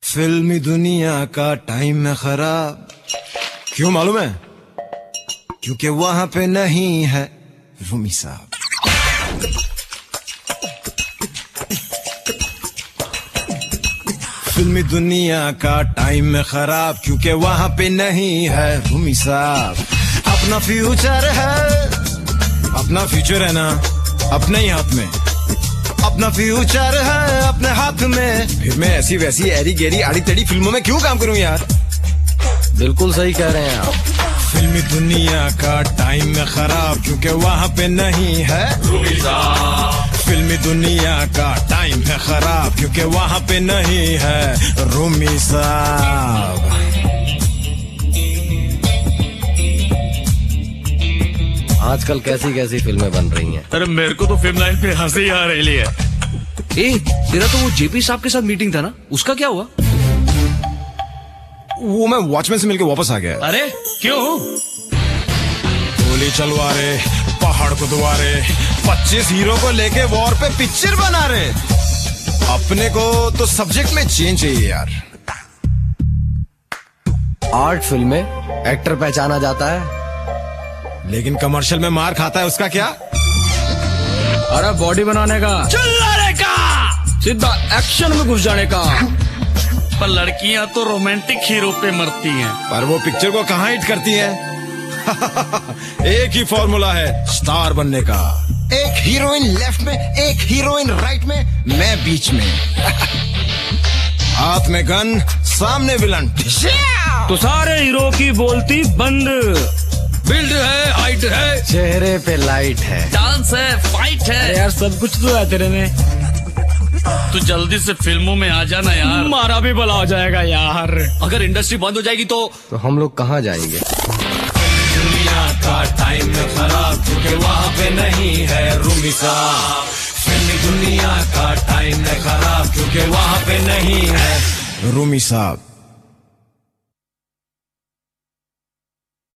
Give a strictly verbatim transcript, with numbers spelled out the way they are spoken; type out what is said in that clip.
फिल्मी दुनिया का टाइम है खराब। क्यों मालूम है? क्योंकि वहां पे नहीं है रूमी साहब। फिल्मी दुनिया का टाइम है खराब क्योंकि वहां पे नहीं है रूमी साहब। अपना फ्यूचर है, अपना फ्यूचर है ना अपने ही हाथ में। अपना फ्यूचर है अपने हाथ में। फिर मैं ऐसी वैसी एरी गेरी आड़ी टेढ़ी फिल्मों में क्यों काम करूं यार? बिल्कुल सही कह रहे हैं आप। फिल्मी दुनिया का टाइम है खराब क्योंकि वहां पे नहीं है रूमी साहब। फिल्मी दुनिया का टाइम है खराब क्योंकि वहां पे नहीं है रूमी साहब। आजकल कैसी कैसी फिल्में बन रही हैं। अरे मेरे को तो फिल्म लाइन पे हंसी आ रही है। ए, तेरा तो वो जेपी साहब के साथ मीटिंग था ना, उसका क्या हुआ? वो मैं वॉचमैन से मिलके वापस आ गया। अरे क्यों? गोली चलवा रहे, पहाड़ को दुआरे, पच्चीस हीरो को लेके वॉर पे पिक्चर बना रहे। अपने को तो सब्जेक्ट में चेंज चाहिए यार। आर्ट फिल्म में एक्टर पहचाना जाता है, लेकिन कमर्शियल में मार खाता है, उसका क्या? अरे बॉडी बनाने का, चिल्लाने का, सीधा एक्शन में घुस जाने का। पर लड़कियां तो रोमांटिक हीरो पे मरती हैं। पर वो पिक्चर को कहाँ हिट करती हैं? एक ही फॉर्मूला है स्टार बनने का। एक हीरोइन लेफ्ट में, एक हीरोइन राइट में, मैं बीच में। हाथ में गन, सामने विलन। तो सारे हीरो की बोलती बंद। बिल्ड है, हाइट है, चेहरे पे लाइट है, डांस है, फाइट है। अरे यार सब कुछ तो है तेरे में। तू जल्दी से फिल्मों में आ जाना यार। मारा भी भला हो जाएगा यार। अगर इंडस्ट्री बंद हो जाएगी तो तो हम लोग कहाँ जाएंगे? दुनिया का टाइम खराब क्योंकि वहाँ पे नहीं है रूमी साहब। फिल्मी दुनिया का टाइम खराब क्योंकि वहाँ पे नहीं है रूमी साहब।